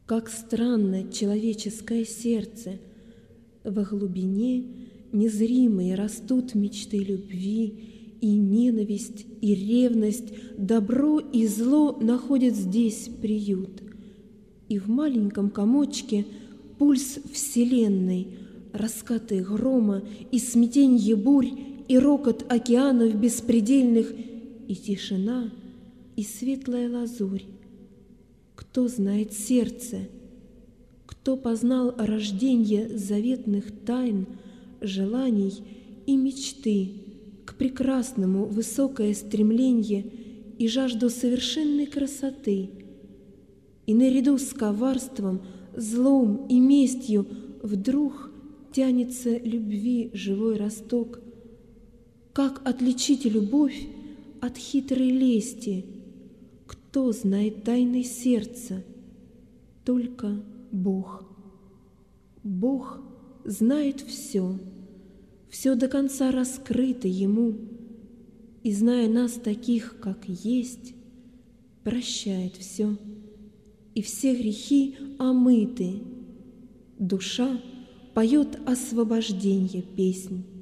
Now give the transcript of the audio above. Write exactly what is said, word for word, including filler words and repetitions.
Как странно человеческое сердце! Во глубине незримые растут мечты любви, и ненависть, и ревность, добро и зло находят здесь приют. И в маленьком комочке пульс вселенной, раскаты грома и смятенье бурь, и рокот океанов беспредельных, и тишина, и светлая лазурь. Кто знает сердце? Кто познал рожденье заветных тайн, желаний и мечты, к прекрасному высокое стремленье и жажду совершенной красоты? И наряду с коварством, злом и местью вдруг тянется любви живой росток. Как отличить любовь от хитрой лести? Кто знает тайны сердца? Только Бог. Бог знает все, все до конца раскрыто Ему, и, зная нас таких, как есть, прощает все, и все грехи омыты. Душа поет освобожденье песнь.